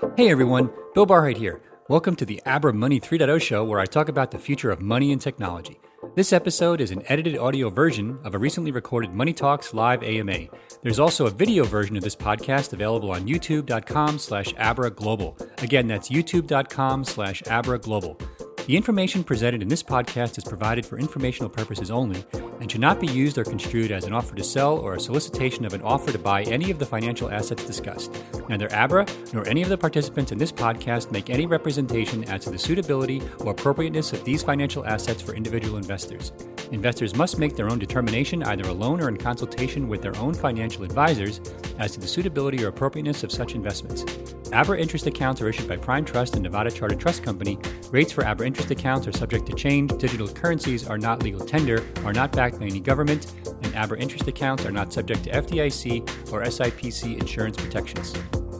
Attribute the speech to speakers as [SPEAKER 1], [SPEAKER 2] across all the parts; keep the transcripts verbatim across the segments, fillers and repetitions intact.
[SPEAKER 1] Hey everyone, Bill Barrett here. Welcome to the Abra Money three point oh show where I talk about the future of money and technology. This episode is an edited audio version of a recently recorded Money Talks live A M A. There's also a video version of this podcast available on youtube.com slash Abra Global. Again, that's youtube.com slash Abra Global. The information presented in this podcast is provided for informational purposes only and should not be used or construed as an offer to sell or a solicitation of an offer to buy any of the financial assets discussed. Neither Abra nor any of the participants in this podcast make any representation as to the suitability or appropriateness of these financial assets for individual investors. Investors must make their own determination, either alone or in consultation with their own financial advisors, as to the suitability or appropriateness of such investments. Abra interest accounts are issued by Prime Trust and Nevada Chartered Trust Company. Rates for Abra interest accounts are subject to change. Digital currencies are not legal tender, are not backed by any government, and Abra interest accounts are not subject to F D I C or S I P C insurance protections.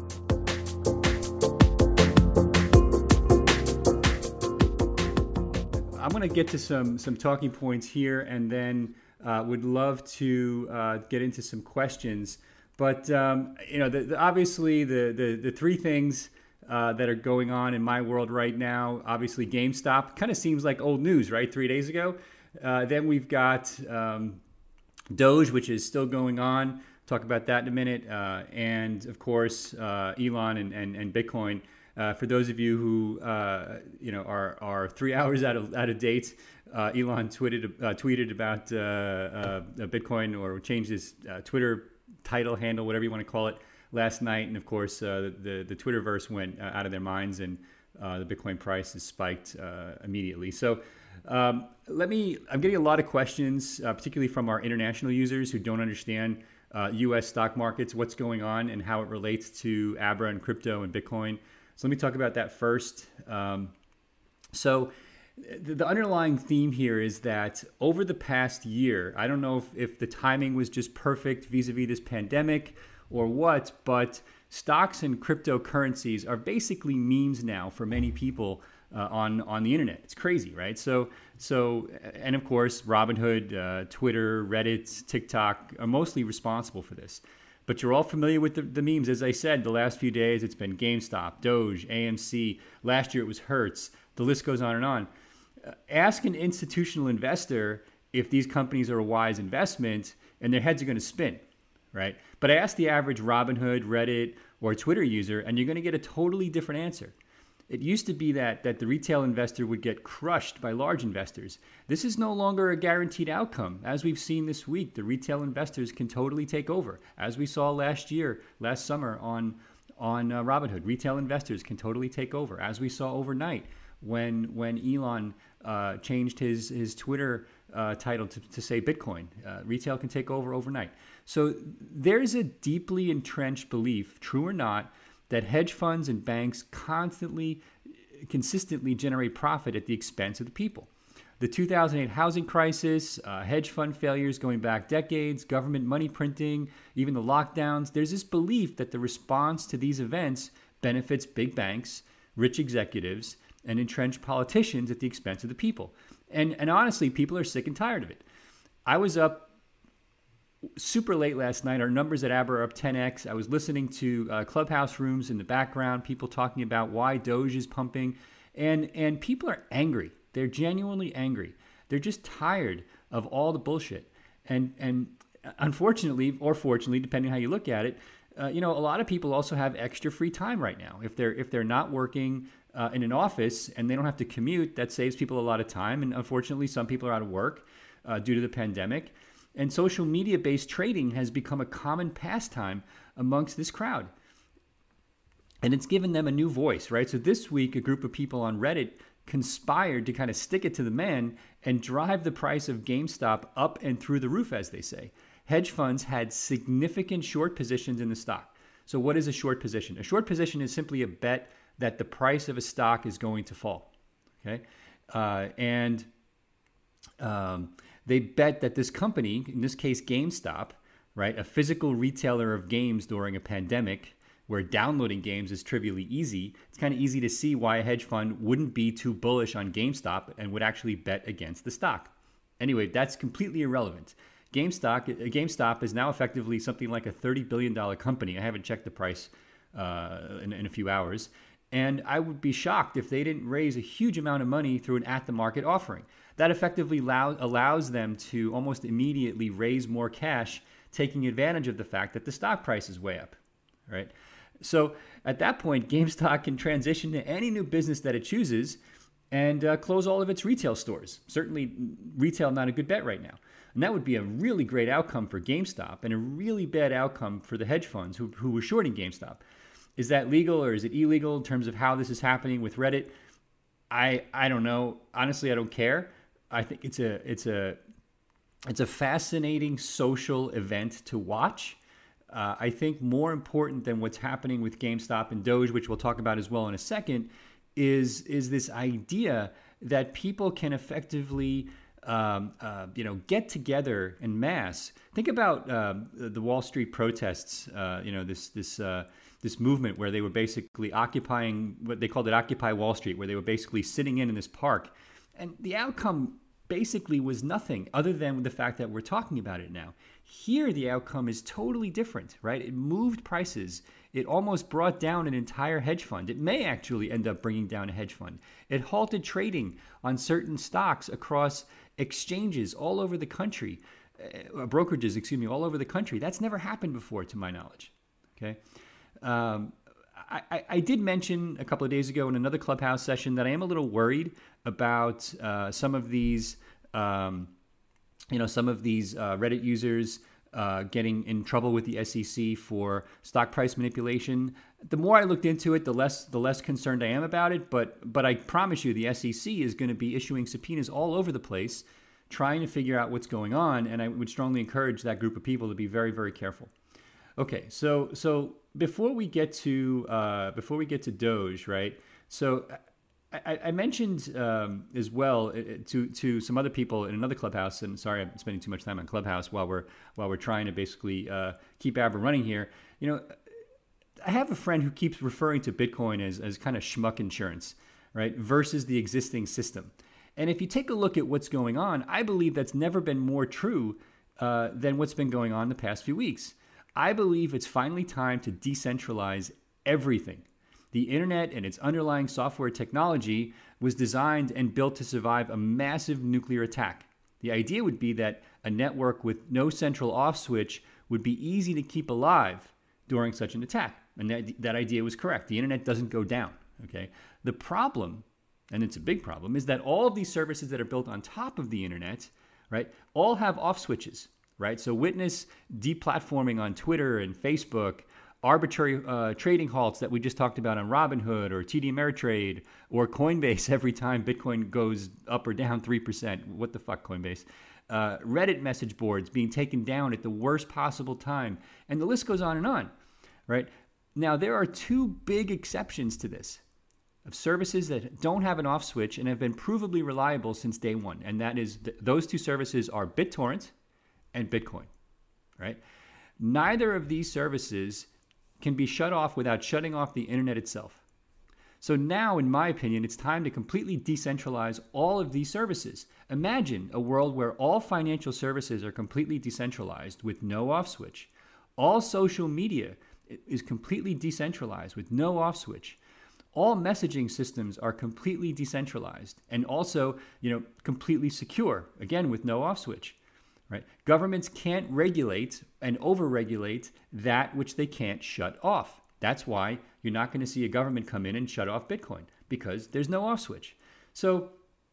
[SPEAKER 1] I'm going to get to some some talking points here, and then uh, would love to uh, get into some questions. But um, you know, the, the, obviously, the, the the three things uh, that are going on in my world right now. Obviously, GameStop kind of seems like old news, right? Three days ago. Uh, then we've got um, Doge, which is still going on. Talk about that in a minute. Uh, and of course, uh, Elon and, and, and Bitcoin. Uh, for those of you who uh, you know are are three hours out of out of date, uh, Elon tweeted uh, tweeted about uh, uh, Bitcoin, or changed his uh, Twitter title handle, whatever you want to call it, last night. And of course, uh, the the Twitterverse went uh, out of their minds, and uh, the Bitcoin price has spiked uh, immediately. So um, let me. I'm getting a lot of questions, uh, particularly from our international users who don't understand uh, U S stock markets, what's going on, and how it relates to Abra and crypto and Bitcoin. So let me talk about that first. Um, so the, the underlying theme here is that over the past year, I don't know if, if the timing was just perfect vis-a-vis this pandemic or what, but stocks and cryptocurrencies are basically memes now for many people uh, on, on the internet. It's crazy, right? So, so and of course, Robinhood, uh, Twitter, Reddit, TikTok are mostly responsible for this. But you're all familiar with the, the memes. As I said, the last few days, it's been GameStop, Doge, A M C. Last year, it was Hertz. The list goes on and on. Uh, ask an institutional investor if these companies are a wise investment, and their heads are going to spin, right? But I asked the average Robinhood, Reddit, or Twitter user, and you're going to get a totally different answer. It used to be that that the retail investor would get crushed by large investors. This is no longer a guaranteed outcome. As we've seen this week, the retail investors can totally take over. As we saw last year, last summer on, on uh, Robinhood, retail investors can totally take over. As we saw overnight when when Elon uh, changed his, his Twitter uh, title to, to say Bitcoin, uh, retail can take over overnight. So there's a deeply entrenched belief, true or not, that hedge funds and banks constantly, consistently generate profit at the expense of the people. The two thousand eight housing crisis, uh, hedge fund failures going back decades, government money printing, even the lockdowns, there's this belief that the response to these events benefits big banks, rich executives, and entrenched politicians at the expense of the people. And, and honestly, people are sick and tired of it. I was up super late last night. Our numbers at Abra are up ten x. I was listening to uh, Clubhouse rooms in the background, people talking about why Doge is pumping. And, and people are angry. They're genuinely angry. They're just tired of all the bullshit. And, and unfortunately, or fortunately, depending on how you look at it, uh, you know, a lot of people also have extra free time right now. If they're, if they're not working uh, in an office and they don't have to commute, that saves people a lot of time. And unfortunately, some people are out of work uh, due to the pandemic. And social media-based trading has become a common pastime amongst this crowd. And it's given them a new voice, right? So this week, a group of people on Reddit conspired to kind of stick it to the man and drive the price of GameStop up and through the roof, as they say. Hedge funds had significant short positions in the stock. So what is a short position? A short position is simply a bet that the price of a stock is going to fall, okay? Uh, and... Um, They bet that this company, in this case GameStop, right, a physical retailer of games during a pandemic where downloading games is trivially easy, it's kind of easy to see why a hedge fund wouldn't be too bullish on GameStop and would actually bet against the stock. Anyway, that's completely irrelevant. GameStop, GameStop is now effectively something like a thirty billion dollars company. I haven't checked the price uh, in, in a few hours. And I would be shocked if they didn't raise a huge amount of money through an at-the-market offering. That effectively allow, allows them to almost immediately raise more cash, taking advantage of the fact that the stock price is way up, right? So at that point, GameStop can transition to any new business that it chooses and uh, close all of its retail stores. Certainly, retail not a good bet right now. And that would be a really great outcome for GameStop and a really bad outcome for the hedge funds who, who were shorting GameStop. Is that legal or is it illegal in terms of how this is happening with Reddit? I I don't know. Honestly, I don't care. I think it's a it's a it's a fascinating social event to watch. Uh, I think more important than what's happening with GameStop and Doge, which we'll talk about as well in a second, is is this idea that people can effectively um, uh, you know get together en masse. Think about uh, the Wall Street protests. Uh, you know this this. Uh, this movement where they were basically occupying what they called it Occupy Wall Street, where they were basically sitting in in this park. And the outcome basically was nothing other than the fact that we're talking about it now. Here, the outcome is totally different, right? It moved prices. It almost brought down an entire hedge fund. It may actually end up bringing down a hedge fund. It halted trading on certain stocks across exchanges all over the country, uh, brokerages, excuse me, all over the country. That's never happened before, to my knowledge, okay? Um, I, I did mention a couple of days ago in another Clubhouse session that I am a little worried about uh, some of these, um, you know, some of these uh, Reddit users uh, getting in trouble with the S E C for stock price manipulation. The more I looked into it, the less the less concerned I am about it. But but I promise you, the S E C is going to be issuing subpoenas all over the place, trying to figure out what's going on. And I would strongly encourage that group of people to be very, very careful. Okay, so so. Before we get to uh, before we get to Doge, right? So I, I mentioned um, as well to to some other people in another Clubhouse, and sorry, I'm spending too much time on Clubhouse while we're while we're trying to basically uh, keep Aber running here. You know, I have a friend who keeps referring to Bitcoin as as kind of schmuck insurance, right? Versus the existing system. And if you take a look at what's going on, I believe that's never been more true uh, than what's been going on the past few weeks. I believe it's finally time to decentralize everything. The internet and its underlying software technology was designed and built to survive a massive nuclear attack. The idea would be that a network with no central off switch would be easy to keep alive during such an attack. And that, that idea was correct. The internet doesn't go down. Okay. The problem, and it's a big problem, is that all of these services that are built on top of the internet, right, all have off switches. Right, so witness deplatforming on Twitter and Facebook, arbitrary uh, trading halts that we just talked about on Robinhood or T D Ameritrade or Coinbase every time Bitcoin goes up or down three percent. What the fuck, Coinbase? Uh, Reddit message boards being taken down at the worst possible time. And the list goes on and on, right? Now, there are two big exceptions to this of services that don't have an off switch and have been provably reliable since day one. And that is, th- those two services are BitTorrent and Bitcoin, right? Neither of these services can be shut off without shutting off the internet itself. So now, in my opinion, it's time to completely decentralize all of these services. Imagine a world where all financial services are completely decentralized with no off switch. All social media is completely decentralized with no off switch. All messaging systems are completely decentralized and also, you know, completely secure, again, with no off switch. Right? Governments can't regulate and over-regulate that which they can't shut off. That's why you're not going to see a government come in and shut off Bitcoin, because there's no off switch. So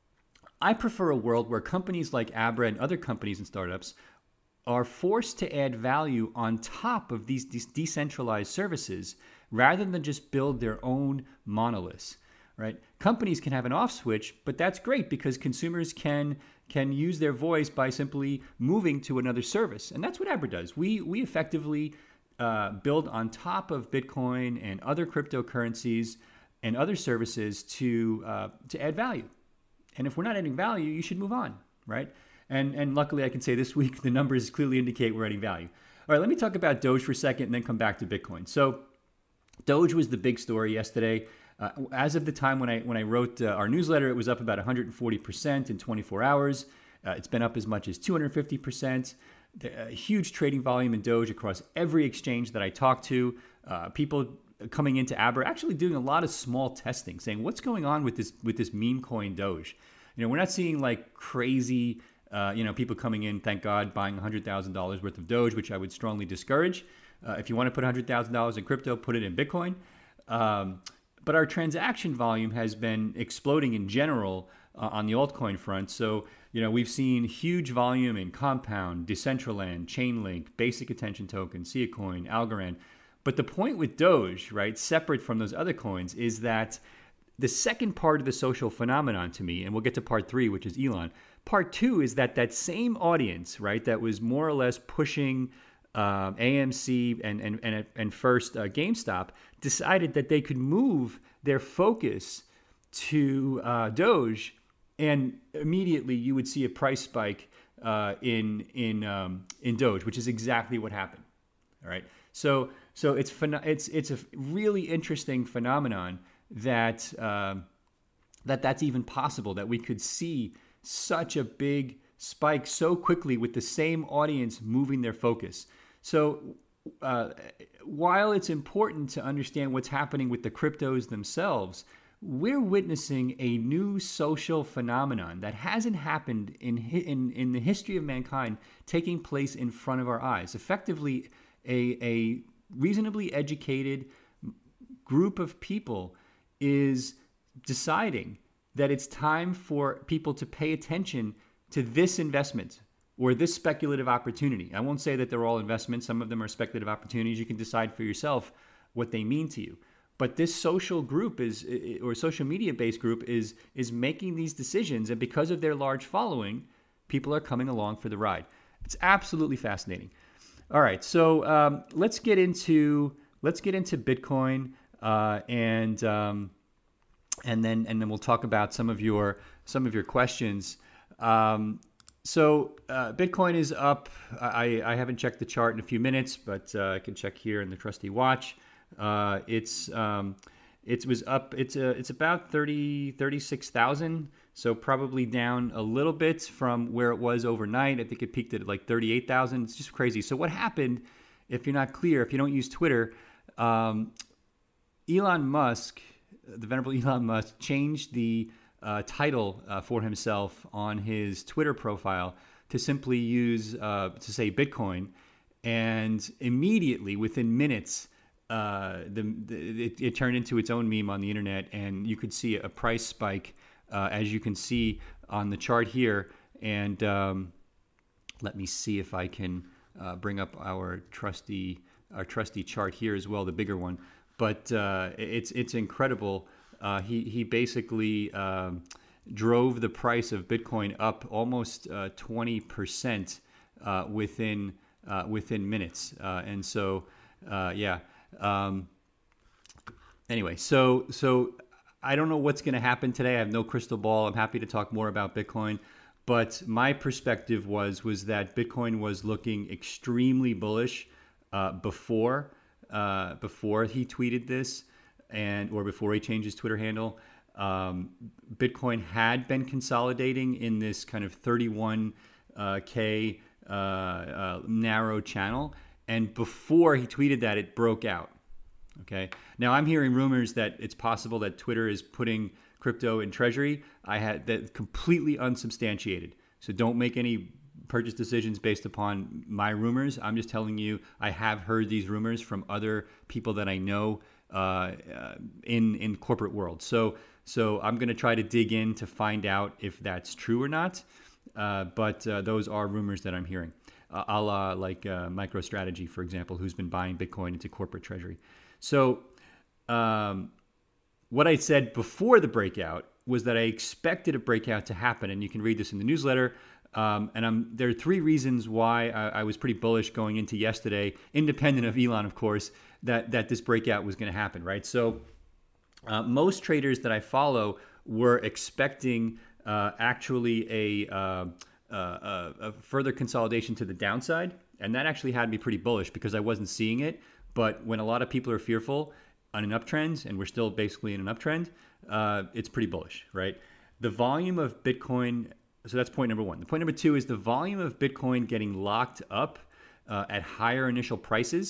[SPEAKER 1] I prefer a world where companies like Abra and other companies and startups are forced to add value on top of these de- decentralized services rather than just build their own monoliths. Right? Companies can have an off switch, but that's great because consumers can can use their voice by simply moving to another service. And that's what Abra does. We we effectively uh, build on top of Bitcoin and other cryptocurrencies and other services to uh, to add value. And if we're not adding value, you should move on, right? And and luckily I can say this week the numbers clearly indicate we're adding value. All right, let me talk about Doge for a second and then come back to Bitcoin. So Doge was the big story yesterday. Uh, as of the time when I when I wrote uh, our newsletter, it was up about one hundred forty percent in twenty-four hours. Uh, it's been up as much as two hundred fifty percent. The, uh, huge trading volume in Doge across every exchange that I talked to. Uh, people coming into Aber, actually doing a lot of small testing, saying what's going on with this with this meme coin Doge. You know, we're not seeing like crazy, uh, you know, people coming in, thank God, buying one hundred thousand dollars worth of Doge, which I would strongly discourage. Uh, if you want to put one hundred thousand dollars in crypto, put it in Bitcoin. Um, but our transaction volume has been exploding in general uh, on the altcoin front. So, you know, we've seen huge volume in Compound, Decentraland, Chainlink, Basic Attention Token, Siacoin, Algorand. But the point with Doge, right, separate from those other coins, is that the second part of the social phenomenon to me, and we'll get to part three, which is Elon. Part two is that that same audience, right, that was more or less pushing uh, A M C and and and, and first uh, GameStop, decided that they could move their focus to uh, Doge, and immediately you would see a price spike uh, in in um, in Doge, which is exactly what happened. All right, so so it's it's it's a really interesting phenomenon that um, that that's even possible, that we could see such a big spike so quickly with the same audience moving their focus. So uh, while it's important to understand what's happening with the cryptos themselves, we're witnessing a new social phenomenon that hasn't happened in in in the history of mankind, taking place in front of our eyes. Effectively, a a reasonably educated group of people is deciding that it's time for people to pay attention to this investment or this speculative opportunity. I won't say that they're all investments. Some of them are speculative opportunities. You can decide for yourself what they mean to you. But this social group is, or social media-based group is, is making these decisions, and because of their large following, people are coming along for the ride. It's absolutely fascinating. All right, so um, let's get into let's get into Bitcoin. Uh, and um, and then and then we'll talk about some of your some of your questions. Um, so uh, Bitcoin is up. I, I haven't checked the chart in a few minutes, but uh, I can check here in the trusty watch. Uh, it's um, it was up. It's uh, it's about thirty thirty-six thousand. So probably down a little bit from where it was overnight. I think it peaked at like thirty-eight thousand. It's just crazy. So what happened? If you're not clear, if you don't use Twitter. Um, Elon Musk, the venerable Elon Musk, changed the uh, title uh, for himself on his Twitter profile to simply use, uh, to say Bitcoin. And immediately, within minutes, uh, the, the, it, it turned into its own meme on the internet. And you could see a price spike, uh, as you can see on the chart here. And um, let me see if I can uh, bring up our trusty, our trusty chart here as well, the bigger one. But uh, it's it's incredible. Uh, he he basically um, drove the price of Bitcoin up almost uh, twenty percent uh, within uh, within minutes. Uh, and so uh, yeah. Um, anyway, so so I don't know what's going to happen today. I have no crystal ball. I'm happy to talk more about Bitcoin. But my perspective was was that Bitcoin was looking extremely bullish uh, before. Uh, before he tweeted this, and or before he changed his Twitter handle. Um, Bitcoin had been consolidating in this kind of thirty-one K uh, uh, narrow channel, and before he tweeted that, it broke out. Okay. Now I'm hearing rumors that it's possible that Twitter is putting crypto in treasury. I had that completely unsubstantiated. So don't make any purchase decisions based upon my rumors. I'm just telling you, I have heard these rumors from other people that I know uh, uh, in in corporate world. So so I'm going to try to dig in to find out if that's true or not. Uh, but uh, those are rumors that I'm hearing, uh, a la like uh, MicroStrategy, for example, who's been buying Bitcoin into corporate treasury. So um, what I said before the breakout was that I expected a breakout to happen, and you can read this in the newsletter. Um, and I'm, there are three reasons why I, I was pretty bullish going into yesterday, independent of Elon, of course, that, that this breakout was going to happen, right? So uh, most traders that I follow were expecting uh, actually a, uh, uh, a further consolidation to the downside. And that actually had me pretty bullish because I wasn't seeing it. But when a lot of people are fearful on an uptrend, and we're still basically in an uptrend, uh, it's pretty bullish, right? The volume of Bitcoin... So that's point number one. The point number two is the volume of Bitcoin getting locked up uh, at higher initial prices,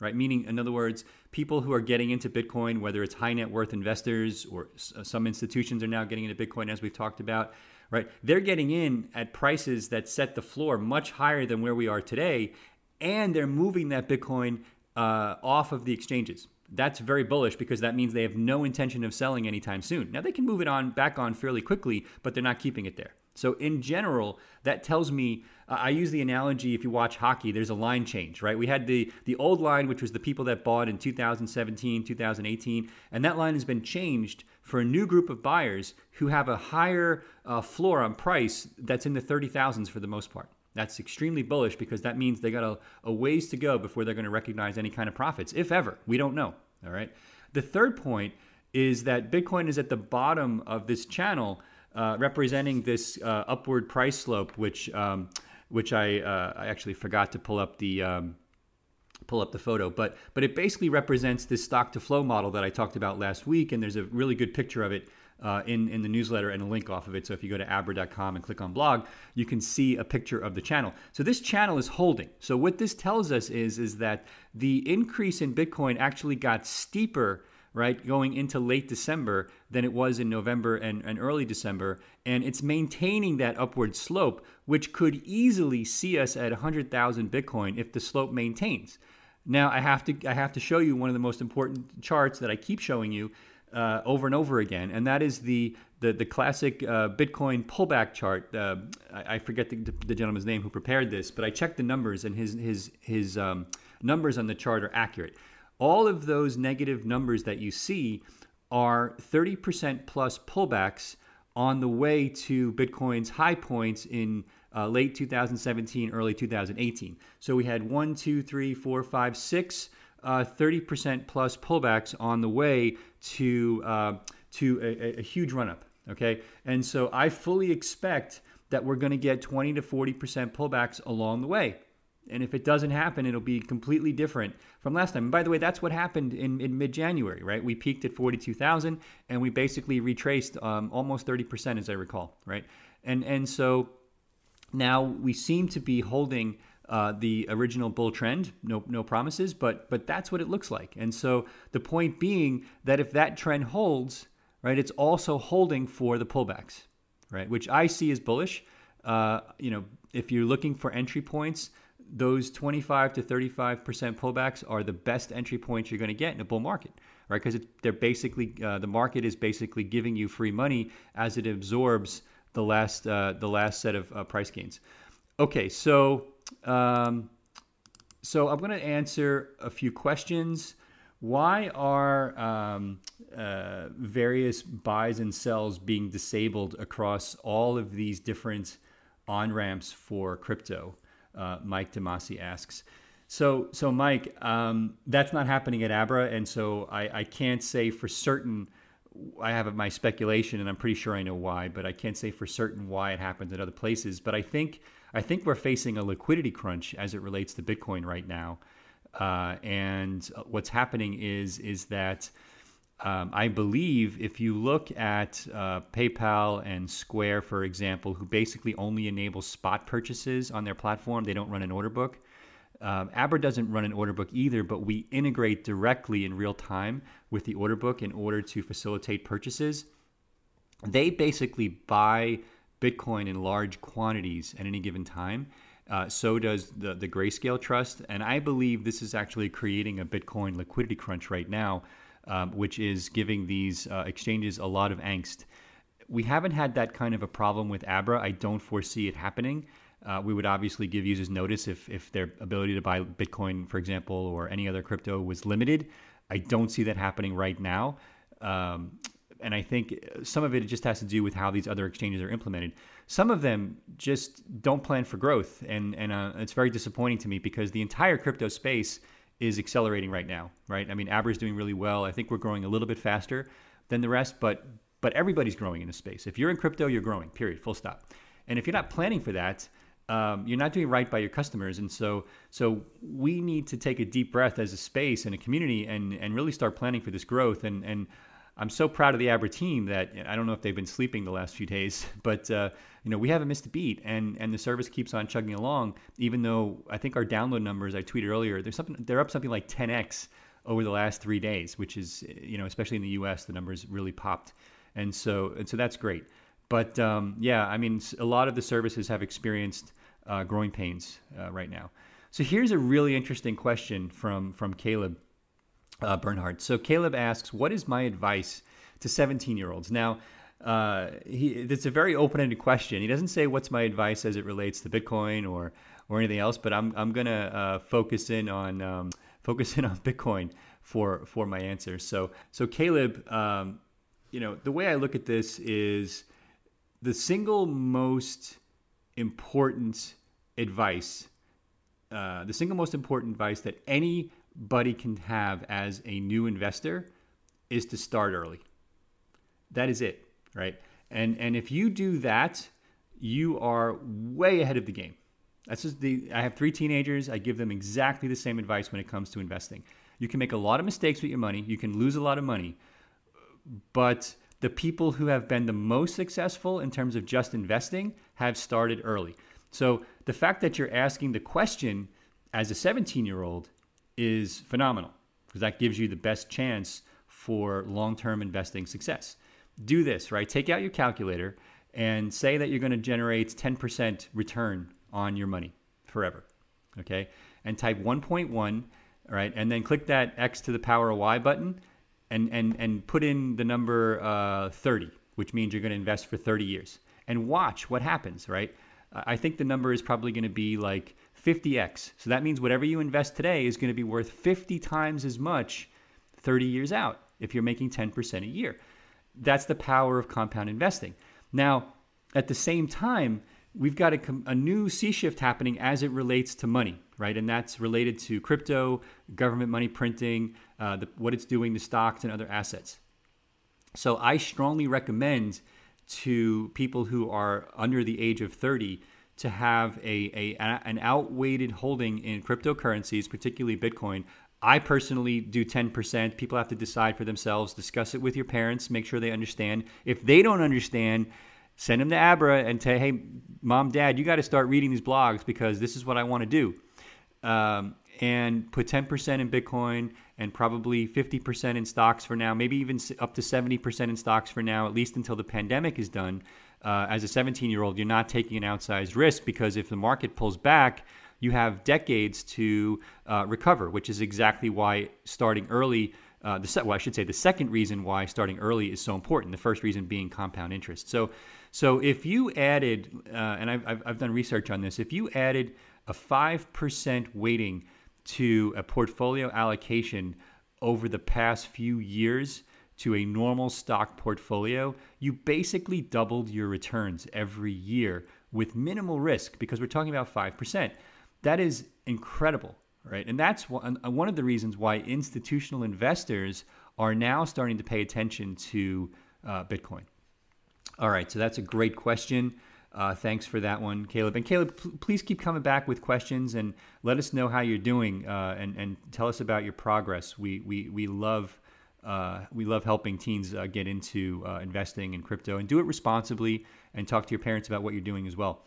[SPEAKER 1] right? Meaning, in other words, people who are getting into Bitcoin, whether it's high net worth investors or some institutions are now getting into Bitcoin, as we've talked about, right? They're getting in at prices that set the floor much higher than where we are today, and they're moving that Bitcoin uh, off of the exchanges. That's very bullish because that means they have no intention of selling anytime soon. Now, they can move it on back on fairly quickly, but they're not keeping it there. So in general, that tells me, uh, I use the analogy, if you watch hockey, there's a line change, right? We had the, the old line, which was the people that bought in two thousand seventeen, two thousand eighteen, and that line has been changed for a new group of buyers who have a higher uh, floor on price that's in the thirty thousands for the most part. That's extremely bullish because that means they got a, a ways to go before they're going to recognize any kind of profits, if ever. We don't know, all right? The third point is that Bitcoin is at the bottom of this channel, uh, representing this uh, upward price slope, which um, which I uh, I actually forgot to pull up the um, pull up the photo, but but it basically represents this stock to flow model that I talked about last week, and there's a really good picture of it Uh, in, in the newsletter and a link off of it. So if you go to abra dot com and click on blog, you can see a picture of the channel. So this channel is holding. So what this tells us is, is that the increase in Bitcoin actually got steeper, right, going into late December than it was in November and, and early December. And it's maintaining that upward slope, which could easily see us at one hundred thousand Bitcoin if the slope maintains. Now, I have to I have to show you one of the most important charts that I keep showing you Uh, over and over again, and that is the the, the classic uh, Bitcoin pullback chart. Uh, I, I forget the, the gentleman's name who prepared this, but I checked the numbers, and his his his um, numbers on the chart are accurate. All of those negative numbers that you see are thirty percent plus pullbacks on the way to Bitcoin's high points in uh, late two thousand seventeen, early two thousand eighteen. So we had one, two, three, four, five, six. Uh, thirty percent plus pullbacks on the way to uh, to a, a huge run-up, okay? And so I fully expect that we're going to get twenty to forty percent pullbacks along the way. And if it doesn't happen, it'll be completely different from last time. And by the way, that's what happened in, in mid-January, right? We peaked at forty-two thousand, and we basically retraced um, almost thirty percent, as I recall, right? And, and so now we seem to be holding Uh, the original bull trend, no no promises, but but that's what it looks like. And so the point being that if that trend holds, right, it's also holding for the pullbacks, right, which I see as bullish. Uh, you know, if you're looking for entry points, those twenty-five to thirty-five percent pullbacks are the best entry points you're going to get in a bull market, right? Because they're basically uh, the market is basically giving you free money as it absorbs the last uh, the last set of uh, price gains. Okay, so. Um, so I'm going to answer a few questions. Why are um, uh, various buys and sells being disabled across all of these different on-ramps for crypto? Uh, Mike Demasi asks. So, so Mike, um, that's not happening at Abra, and so I, I can't say for certain. I have my speculation, and I'm pretty sure I know why, but I can't say for certain why it happens at other places. But I think I think we're facing a liquidity crunch as it relates to Bitcoin right now. Uh, and what's happening is is that um, I believe if you look at uh, PayPal and Square, for example, who basically only enable spot purchases on their platform, they don't run an order book. Um, Abra doesn't run an order book either, but we integrate directly in real time with the order book in order to facilitate purchases. They basically buy Bitcoin in large quantities at any given time. Uh, so does the, the Grayscale Trust. And I believe this is actually creating a Bitcoin liquidity crunch right now, um, which is giving these uh, exchanges a lot of angst. We haven't had that kind of a problem with Abra. I don't foresee it happening. Uh, we would obviously give users notice if, if their ability to buy Bitcoin, for example, or any other crypto was limited. I don't see that happening right now. Um, and I think some of it just has to do with how these other exchanges are implemented. Some of them just don't plan for growth. And, and uh, it's very disappointing to me because the entire crypto space is accelerating right now, right? I mean, Abra is doing really well. I think we're growing a little bit faster than the rest, but but everybody's growing in the space. If you're in crypto, you're growing, period, full stop. And if you're not planning for that, Um, you're not doing right by your customers. And so so we need to take a deep breath as a space and a community and, and really start planning for this growth. And, and I'm so proud of the Abra team that I don't know if they've been sleeping the last few days, but uh, you know we haven't missed a beat, and and the service keeps on chugging along. Even though I think our download numbers, I tweeted earlier, there's something they're up something like ten x over the last three days, which is, you know, especially in the U S, the numbers really popped, and so and so that's great. But um, yeah, I mean, a lot of the services have experienced uh, growing pains uh, right now. So here's a really interesting question from from Caleb uh, Bernhardt. So Caleb asks, "What is my advice to seventeen-year-olds?" Now, uh, he, it's a very open-ended question. He doesn't say what's my advice as it relates to Bitcoin or or anything else, but I'm I'm gonna uh, focus in on um, focus in on Bitcoin for for my answer. So so Caleb, um, you know, the way I look at this is the single most important advice, uh, the single most important advice that anybody can have as a new investor is to start early. That is it, right? And and if you do that, you are way ahead of the game. That's just the. I have three teenagers. I give them exactly the same advice when it comes to investing. You can make a lot of mistakes with your money. You can lose a lot of money, but the people who have been the most successful in terms of just investing have started early. So the fact that you're asking the question as a seventeen-year-old is phenomenal, because that gives you the best chance for long-term investing success. Do this, right? Take out your calculator and say that you're going to generate ten percent return on your money forever, okay? And type one point one, right? And then click that X to the power of Y button and and and put in the number uh, thirty, which means you're going to invest for thirty years. And watch what happens, right? I think the number is probably going to be like fifty x. So that means whatever you invest today is going to be worth fifty times as much thirty years out if you're making ten percent a year. That's the power of compound investing. Now, at the same time, we've got a, a new sea shift happening as it relates to money, right? And that's related to crypto, government money printing, uh, the, what it's doing to stocks and other assets. So I strongly recommend to people who are under the age of thirty to have a, a an outweighted holding in cryptocurrencies, particularly Bitcoin. I personally do ten percent. People have to decide for themselves. Discuss it with your parents. Make sure they understand. If they don't understand, send them to Abra and say, hey, mom, dad, you got to start reading these blogs because this is what I want to do. Um, and put ten percent in Bitcoin and probably fifty percent in stocks for now, maybe even up to seventy percent in stocks for now, at least until the pandemic is done. Uh, as a seventeen-year-old, you're not taking an outsized risk because if the market pulls back, you have decades to uh, recover, which is exactly why starting early, uh, the se- well, I should say the second reason why starting early is so important. The first reason being compound interest. So, so if you added, uh, and I've, I've, I've done research on this, if you added a five percent weighting to a portfolio allocation over the past few years to a normal stock portfolio, you basically doubled your returns every year with minimal risk because we're talking about five percent. That is incredible, right? And that's one, one of the reasons why institutional investors are now starting to pay attention to uh, Bitcoin. All right, so that's a great question. Uh, thanks for that one, Caleb. And Caleb, p- please keep coming back with questions and let us know how you're doing uh, and, and tell us about your progress. We we we love uh, we love helping teens uh, get into uh, investing in crypto and do it responsibly and talk to your parents about what you're doing as well.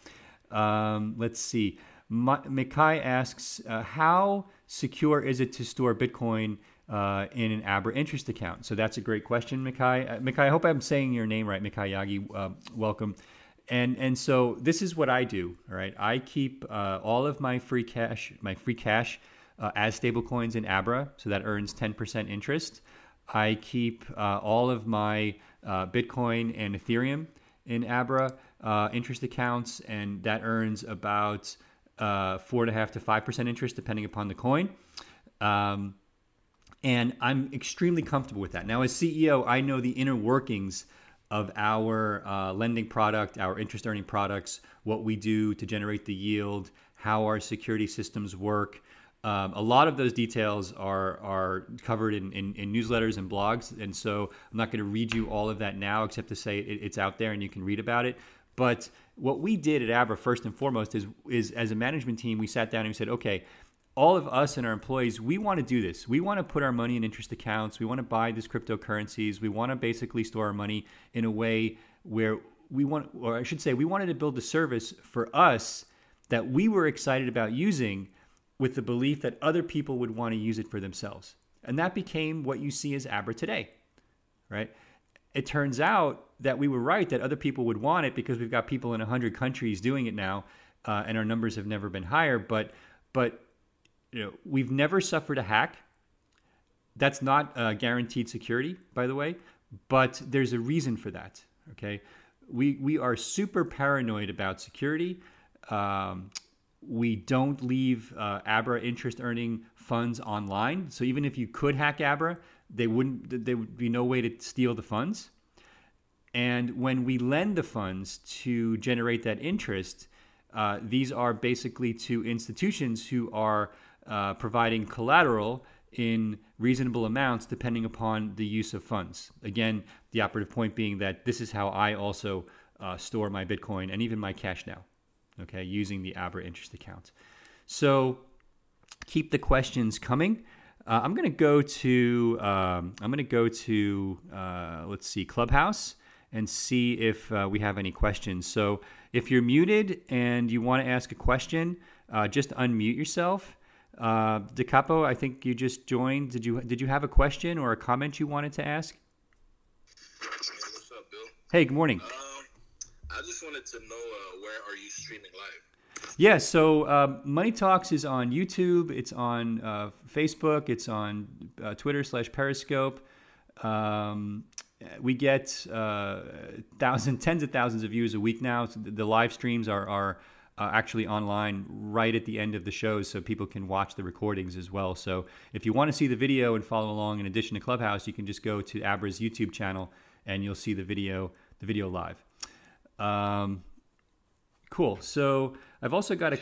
[SPEAKER 1] Um, let's see. Mikai asks, uh, how secure is it to store Bitcoin uh, in an Abra interest account? So that's a great question, Mikai. Uh, Mikai, I hope I'm saying your name right, Mikai Yagi. Uh, welcome. And and so this is what I do, all right? I keep uh, all of my free cash, my free cash uh, as stablecoins in Abra, so that earns ten percent interest. I keep uh, all of my uh, Bitcoin and Ethereum in Abra uh, interest accounts, and that earns about uh, four and a half to five percent interest, depending upon the coin. Um, and I'm extremely comfortable with that. Now, as C E O, I know the inner workings of our uh, lending product, our interest earning products, what we do to generate the yield, how our security systems work. Um, a lot of those details are are covered in, in, in newsletters and blogs. And so I'm not going to read you all of that now, except to say it, it's out there and you can read about it. But what we did at Abra, first and foremost, is, is as a management team, we sat down and we said, okay, all of us and our employees, we want to do this. We want to put our money in interest accounts. We want to buy these cryptocurrencies. We want to basically store our money in a way where we want, or I should say, we wanted to build a service for us that we were excited about using with the belief that other people would want to use it for themselves. And that became what you see as Abra today, right? It turns out that we were right, that other people would want it because we've got people in one hundred countries doing it now, uh, and our numbers have never been higher. But, but you know, we've never suffered a hack. That's not uh, guaranteed security, by the way, but there's a reason for that, okay? We, we are super paranoid about security. Um, we don't leave uh, Abra interest earning funds online. So even if you could hack Abra, they wouldn't, there would be no way to steal the funds. And when we lend the funds to generate that interest, uh, these are basically to institutions who are uh, providing collateral in reasonable amounts depending upon the use of funds. Again, the operative point being that this is how I also uh, store my Bitcoin and even my cash now, okay, using the Abra interest account. So keep the questions coming. Uh, I'm going to go to um, I'm going to go to uh, let's see, Clubhouse and see if uh, we have any questions. So if you're muted and you want to ask a question, uh, just unmute yourself. Uh, DeCapo, I think you just joined. Did you did you have a question or a comment you wanted to ask?
[SPEAKER 2] What's up, Bill?
[SPEAKER 1] Hey, good morning.
[SPEAKER 2] Um, I just wanted to know uh, where are you streaming live?
[SPEAKER 1] Yeah, so uh, Money Talks is on YouTube. It's on uh, Facebook. It's on uh, Twitter slash Periscope. Um, we get uh, thousands, tens of thousands of views a week now. So the, the live streams are are uh, actually online right at the end of the shows, so people can watch the recordings as well. So if you want to see the video and follow along, in addition to Clubhouse, you can just go to Abra's YouTube channel and you'll see the video, the video live. Um, cool. So I've also got a.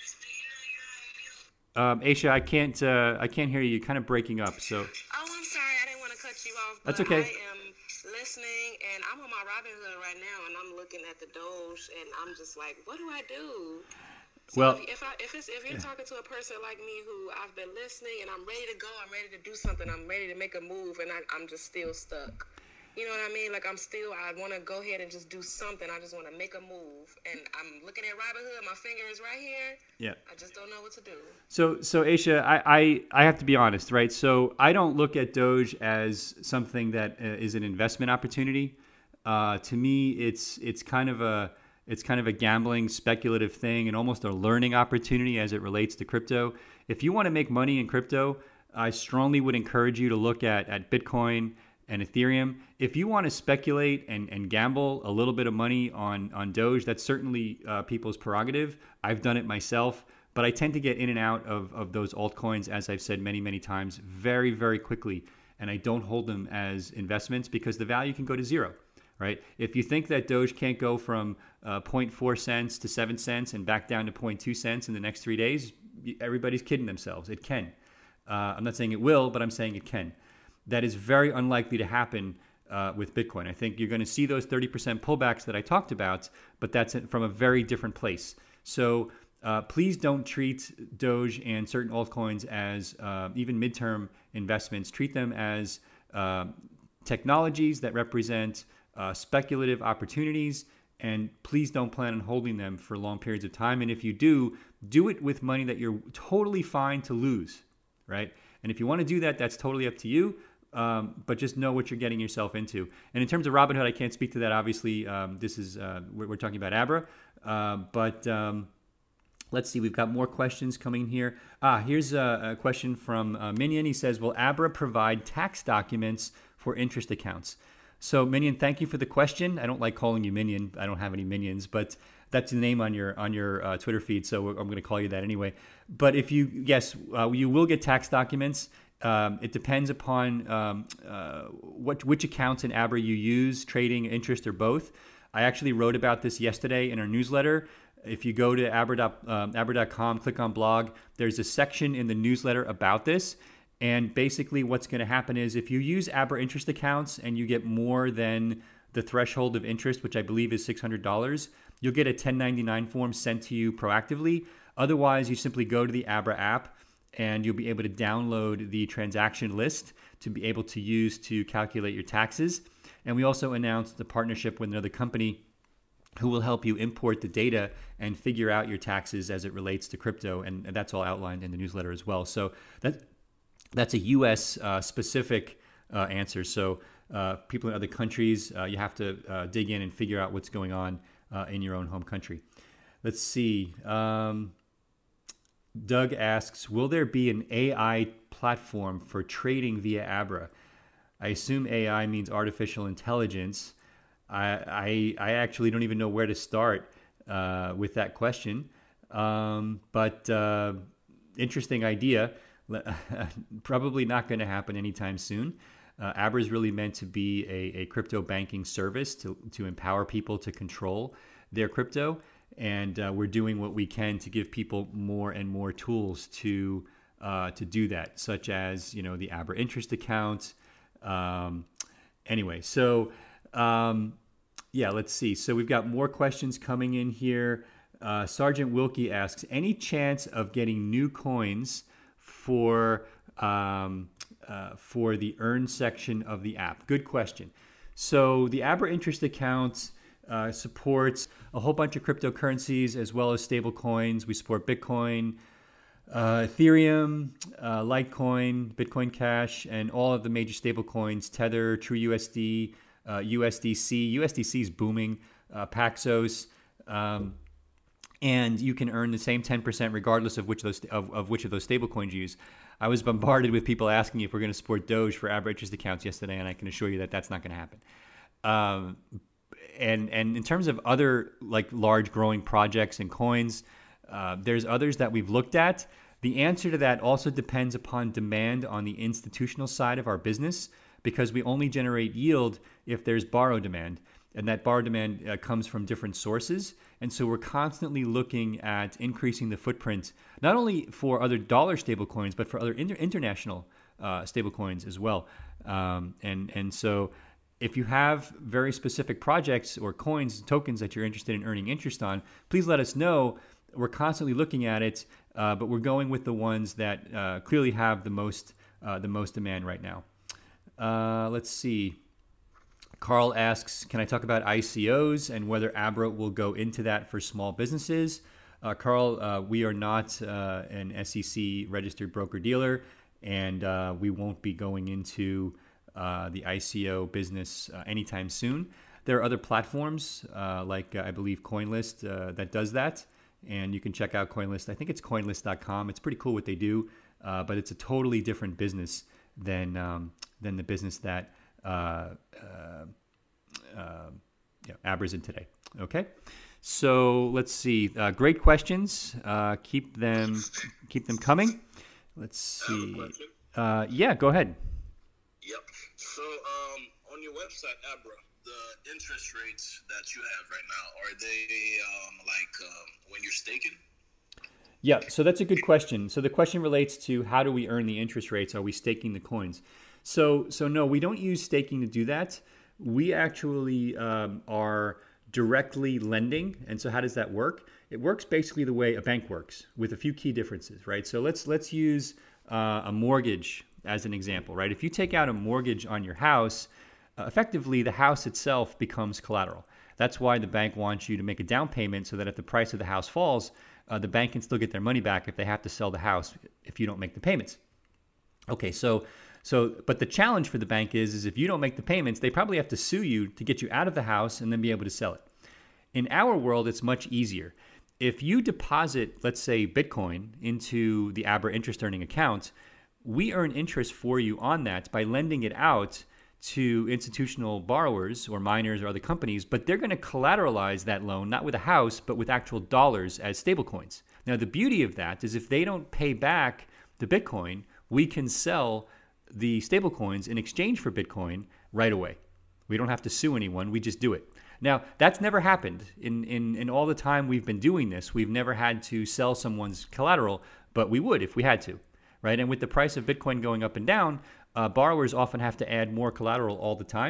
[SPEAKER 1] Um, Aisha, I can't. Uh, I can't hear you. You're kind of breaking up. So.
[SPEAKER 3] Oh, I'm sorry. I didn't want to cut you off. But
[SPEAKER 1] That's okay.
[SPEAKER 3] I am listening, and I'm on my Robinhood right now, and I'm looking at the Doge, and I'm just like, what do I do? So
[SPEAKER 1] Well,
[SPEAKER 3] if, if I if it's if you're talking to a person like me who I've been listening, and I'm ready to go, I'm ready to do something, I'm ready to make a move, and I, I'm just still stuck. You know what I mean? Like I'm still, I want to go ahead and just do something. I just want to make a move. And I'm looking at Robinhood. My finger is right here.
[SPEAKER 1] Yeah.
[SPEAKER 3] I just don't know what to do.
[SPEAKER 1] So, so Aisha, I, I, I have to be honest, right? So I don't look at Doge as something that uh, is an investment opportunity. Uh, to me, it's it's kind of a it's kind of a gambling, speculative thing, and almost a learning opportunity as it relates to crypto. If you want to make money in crypto, I strongly would encourage you to look at at Bitcoin and Ethereum. If you want to speculate and, and gamble a little bit of money on, on Doge, that's certainly uh, people's prerogative. I've done it myself, but I tend to get in and out of, of those altcoins, as I've said many, many times, very, very quickly. And I don't hold them as investments because the value can go to zero, right? If you think that Doge can't go from uh, zero point four cents to seven cents and back down to zero point two cents in the next three days, everybody's kidding themselves. It can. Uh, I'm not saying it will, but I'm saying it can. That is very unlikely to happen uh, with Bitcoin. I think you're going to see those thirty percent pullbacks that I talked about, but that's from a very different place. So uh, please don't treat Doge and certain altcoins as uh, even midterm investments. Treat them as uh, technologies that represent uh, speculative opportunities, and please don't plan on holding them for long periods of time. And if you do, do it with money that you're totally fine to lose, right? And if you want to do that, that's totally up to you. Um, but just know what you're getting yourself into. And in terms of Robinhood, I can't speak to that. Obviously, um, this is uh, we're, we're talking about Abra. Uh, but um, let's see, we've got more questions coming here. Ah, here's a, a question from uh, Minion. He says, "Will Abra provide tax documents for interest accounts?" So, Minion, thank you for the question. I don't like calling you Minion. I don't have any minions, but that's the name on your on your uh, Twitter feed. So I'm going to call you that anyway. But if you yes, uh, you will get tax documents. Um, it depends upon um, uh, what which accounts in Abra you use, trading, interest, or both. I actually wrote about this yesterday in our newsletter. If you go to abra, um, abra dot com, click on blog, there's a section in the newsletter about this. And basically what's going to happen is if you use Abra interest accounts and you get more than the threshold of interest, which I believe is six hundred dollars, you'll get a ten ninety-nine form sent to you proactively. Otherwise, you simply go to the Abra app and you'll be able to download the transaction list to be able to use to calculate your taxes. And we also announced the partnership with another company who will help you import the data and figure out your taxes as it relates to crypto. And that's all outlined in the newsletter as well. So that that's a U S uh, specific uh, answer. So uh, people in other countries, uh, you have to uh, dig in and figure out what's going on uh, in your own home country. Let's see. Um, Doug asks, will there be an A I platform for trading via Abra? I assume A I means artificial intelligence. I I, I actually don't even know where to start uh, with that question. Um, but uh, interesting idea. Probably not going to happen anytime soon. Uh, Abra is really meant to be a, a crypto banking service to, to empower people to control their crypto. And uh, we're doing what we can to give people more and more tools to uh, to do that, such as, you know, the Abra interest account. Um, anyway, so um, yeah, let's see. So we've got more questions coming in here. Uh, Sergeant Wilkie asks, any chance of getting new coins for um, uh, for the earn section of the app? Good question. So the Abra interest account Uh, supports a whole bunch of cryptocurrencies as well as stable coins. We support Bitcoin, uh, Ethereum, uh, Litecoin, Bitcoin Cash, and all of the major stable coins, Tether, TrueUSD, uh, U S D C. U S D C is booming, uh, Paxos, um, and you can earn the same ten percent regardless of which of those, of, of which of those stable coins you use. I was bombarded with people asking if we're going to support Doge for Abra interest accounts yesterday, and I can assure you that that's not going to happen. Um, And and in terms of other like large growing projects and coins, uh, there's others that we've looked at. The answer to that also depends upon demand on the institutional side of our business, because we only generate yield if there's borrow demand, and that borrow demand uh, comes from different sources. And so we're constantly looking at increasing the footprint, not only for other dollar stable coins, but for other inter- international uh, stable coins as well. Um, and and so. If you have very specific projects or coins and tokens that you're interested in earning interest on, please let us know. We're constantly looking at it, uh, but we're going with the ones that uh, clearly have the most uh, the most demand right now. Uh, let's see. Carl asks, can I talk about I C Os and whether Abra will go into that for small businesses? Uh, Carl, uh, we are not uh, an S E C registered broker-dealer, and uh, we won't be going into Uh, the I C O business uh, anytime soon. There are other platforms uh, like uh, I believe CoinList uh, that does that, and you can check out CoinList. I think it's coinlist dot com. It's pretty cool what they do, uh, but it's a totally different business than um, than the business that uh, uh, uh, yeah, Abra's in today. Okay, so let's see. Uh, great questions. Uh, keep them keep them coming. Let's see. Uh, yeah, go ahead.
[SPEAKER 2] Yep. So, um, on your website, Abra, the interest rates that you have right now, are they um, like um, when you're staking?
[SPEAKER 1] Yeah, so that's a good question. So the question relates to how do we earn the interest rates? Are we staking the coins? So, so no, we don't use staking to do that. We actually um, are directly lending. And so how does that work? It works basically the way a bank works, with a few key differences, right? So let's let's use uh, a mortgage as an example, right? If you take out a mortgage on your house, uh, effectively the house itself becomes collateral. That's why the bank wants you to make a down payment so that if the price of the house falls, uh, the bank can still get their money back if they have to sell the house if you don't make the payments. Okay, so so but the challenge for the bank is, is if you don't make the payments, they probably have to sue you to get you out of the house and then be able to sell it. In our world, it's much easier. If you deposit, let's say, Bitcoin into the Abra interest earning account, we earn interest for you on that by lending it out to institutional borrowers or miners or other companies, but they're going to collateralize that loan, not with a house, but with actual dollars as stablecoins. Now, the beauty of that is if they don't pay back the Bitcoin, we can sell the stablecoins in exchange for Bitcoin right away. We don't have to sue anyone. We just do it. Now, that's never happened. In, in, in all the time we've been doing this, we've never had to sell someone's collateral, but we would if we had to. Right, and with the price of Bitcoin going up and down, uh, borrowers often have to add more collateral all the time.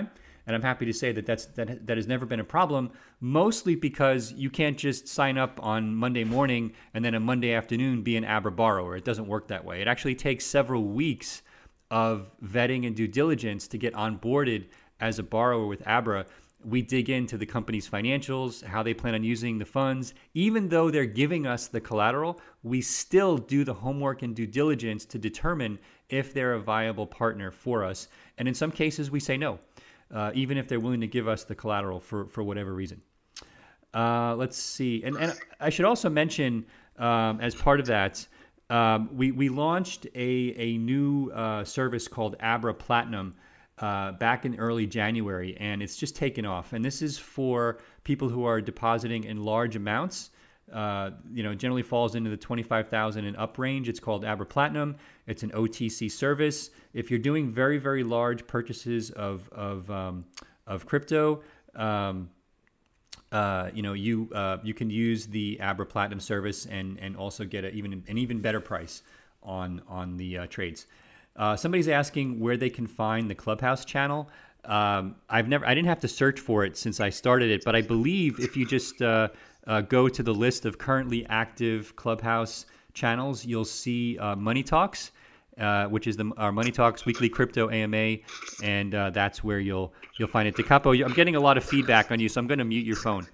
[SPEAKER 1] And I'm happy to say that that's, that, that has never been a problem, mostly because you can't just sign up on Monday morning and then a Monday afternoon be an Abra borrower. It doesn't work that way. It actually takes several weeks of vetting and due diligence to get onboarded as a borrower with Abra. We dig into the company's financials, how they plan on using the funds. Even though they're giving us the collateral, we still do the homework and due diligence to determine if they're a viable partner for us. And in some cases, we say no, uh, even if they're willing to give us the collateral for, for whatever reason. Uh, let's see. And, and I should also mention, um, as part of that, um, we, we launched a, a new uh, service called Abra Platinum Uh, back in early January, and it's just taken off. And this is for people who are depositing in large amounts. Uh, you know, generally falls into the twenty-five thousand and up range. It's called Abra Platinum. It's an O T C service. If you're doing very, very large purchases of of um, of crypto, um, uh, you know, you uh, you can use the Abra Platinum service and and also get a, even an even better price on on the uh, trades. Uh, somebody's asking where they can find the Clubhouse channel. Um, I've never, I didn't have to search for it since I started it, but I believe if you just uh, uh, go to the list of currently active Clubhouse channels, you'll see uh, Money Talks, uh, which is the our Money Talks weekly crypto A M A, and uh, that's where you'll you'll find it. DeCapo, I'm getting a lot of feedback on you, so I'm going to mute your phone.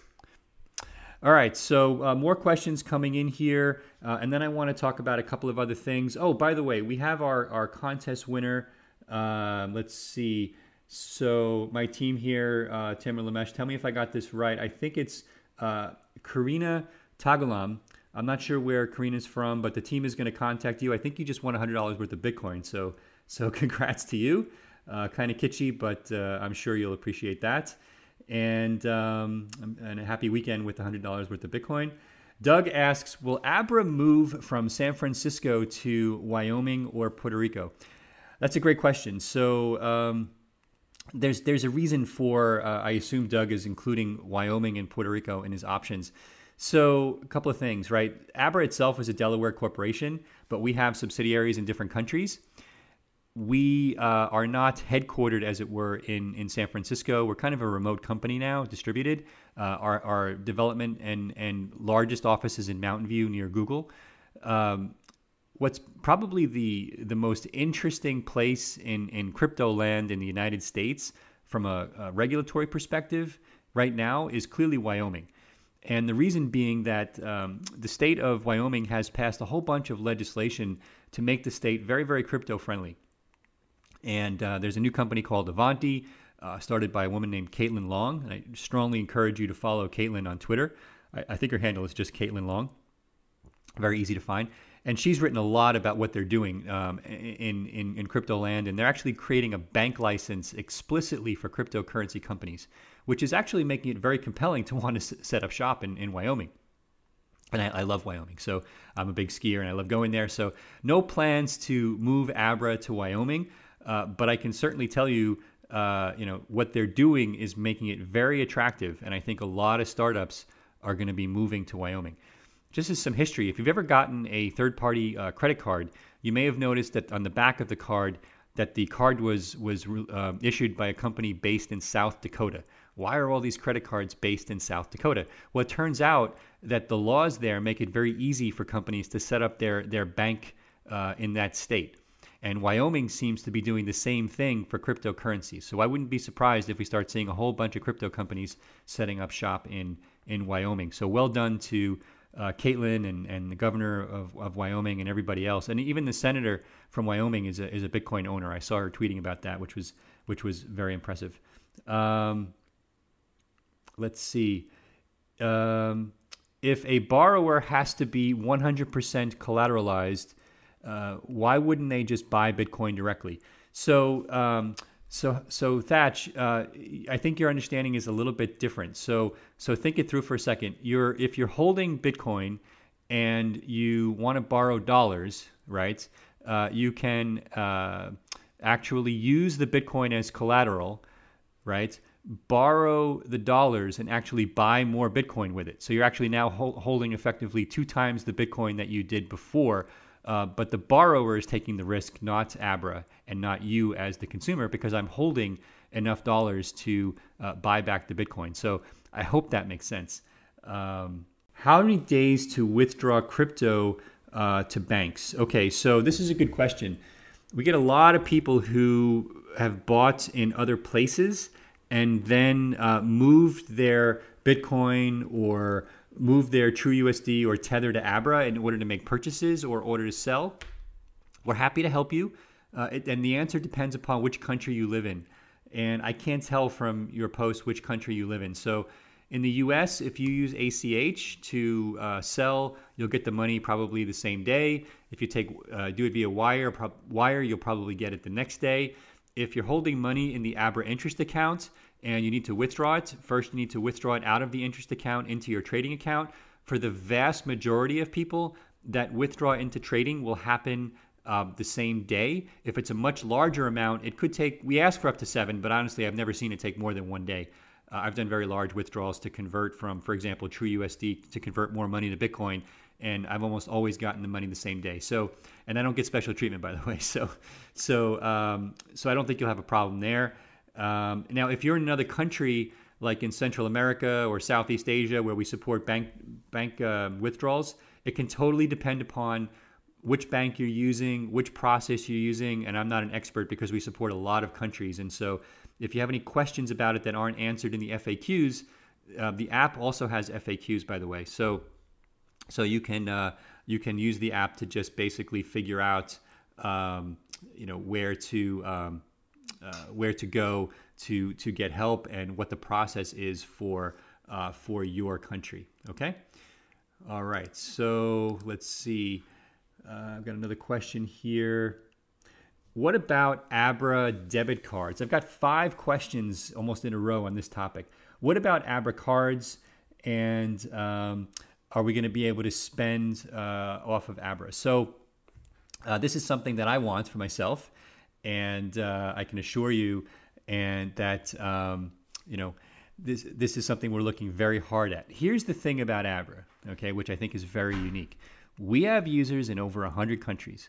[SPEAKER 1] All right, so uh, more questions coming in here, uh, and then I want to talk about a couple of other things. Oh, by the way, we have our, our contest winner. Uh, let's see. So my team here, uh, Tamer Lamesh, tell me if I got this right. I think it's uh, Karina Tagalam. I'm not sure where Karina's from, but the team is going to contact you. I think you just won one hundred dollars worth of Bitcoin, so so congrats to you. Uh, kind of kitschy, but uh, I'm sure you'll appreciate that. And, um, and a happy weekend with one hundred dollars worth of Bitcoin. Doug asks, will Abra move from San Francisco to Wyoming or Puerto Rico? That's a great question. So um, there's there's a reason for, uh, I assume Doug is including Wyoming and Puerto Rico in his options. So a couple of things, right? Abra itself is a Delaware corporation, but we have subsidiaries in different countries. We uh, are not headquartered, as it were, in, in San Francisco. We're kind of a remote company now, distributed. Uh, our, our development and, and largest office is in Mountain View near Google. Um, what's probably the the most interesting place in, in crypto land in the United States from a, a regulatory perspective right now is clearly Wyoming. And the reason being that um, the state of Wyoming has passed a whole bunch of legislation to make the state very, very crypto friendly. And uh, there's a new company called Avanti, uh, started by a woman named Caitlin Long. And I strongly encourage you to follow Caitlin on Twitter. I, I think her handle is just Caitlin Long. Very easy to find. And she's written a lot about what they're doing um, in, in, in crypto land. And they're actually creating a bank license explicitly for cryptocurrency companies, which is actually making it very compelling to want to s- set up shop in, in Wyoming. And I, I love Wyoming. So I'm a big skier and I love going there. So no plans to move Abra to Wyoming. Uh, but I can certainly tell you, uh, you know, what they're doing is making it very attractive. And I think a lot of startups are going to be moving to Wyoming. Just as some history, if you've ever gotten a third-party uh, credit card, you may have noticed that on the back of the card that the card was was uh, issued by a company based in South Dakota. Why are all these credit cards based in South Dakota? Well, it turns out that the laws there make it very easy for companies to set up their, their bank uh, in that state. And Wyoming seems to be doing the same thing for cryptocurrencies. So I wouldn't be surprised if we start seeing a whole bunch of crypto companies setting up shop in, in Wyoming. So well done to uh, Caitlin and, and the governor of, of Wyoming and everybody else. And even the senator from Wyoming is a, is a Bitcoin owner. I saw her tweeting about that, which was which was very impressive. Um, let's see. Um, if a borrower has to be one hundred percent collateralized, Uh, why wouldn't they just buy Bitcoin directly? So, um, so, so Thatch, uh, I think your understanding is a little bit different. So, so think it through for a second. You're if you're holding Bitcoin and you want to borrow dollars, right? Uh, you can uh, actually use the Bitcoin as collateral, right? Borrow the dollars and actually buy more Bitcoin with it. So you're actually now ho- holding effectively two times the Bitcoin that you did before. Uh, but the borrower is taking the risk, not Abra, and not you as the consumer, because I'm holding enough dollars to uh, buy back the Bitcoin. So I hope that makes sense. Um, how many days to withdraw crypto uh, to banks? Okay, so this is a good question. We get a lot of people who have bought in other places and then uh, moved their Bitcoin or moved their TrueUSD or Tether to Abra in order to make purchases or order to sell. We're happy to help you. Uh, it, and the answer depends upon which country you live in. And I can't tell from your post which country you live in. So in the U S, if you use A C H to uh, sell, you'll get the money probably the same day. If you take uh, do it via wire, pro- wire, you'll probably get it the next day. If you're holding money in the Abra interest account and you need to withdraw it, first you need to withdraw it out of the interest account into your trading account. For the vast majority of people, that withdraw into trading will happen uh, the same day. If it's a much larger amount, it could take, we ask for up to seven, but honestly, I've never seen it take more than one day. Uh, I've done very large withdrawals to convert from, for example, TrueUSD to convert more money to Bitcoin, and I've almost always gotten the money the same day. So, and I don't get special treatment, by the way. So, so, um, so I don't think you'll have a problem there. Um, now, if you're in another country, like in Central America or Southeast Asia, where we support bank bank uh, withdrawals, it can totally depend upon which bank you're using, which process you're using. And I'm not an expert because we support a lot of countries. And so if you have any questions about it that aren't answered in the F A Qs, uh, the app also has F A Qs, by the way. So so you can uh, you can use the app to just basically figure out um, you know where to um, uh, where to go to to get help and what the process is for uh, for your country. Okay. All right. So let's see. Uh, I've got another question here. What about Abra debit cards? I've got five questions almost in a row on this topic. What about Abra cards, and um, are we going to be able to spend uh, off of Abra? So uh, this is something that I want for myself, and uh, I can assure you, and that um, you know this this is something we're looking very hard at. Here's the thing about Abra, okay, which I think is very unique. We have users in over one hundred countries.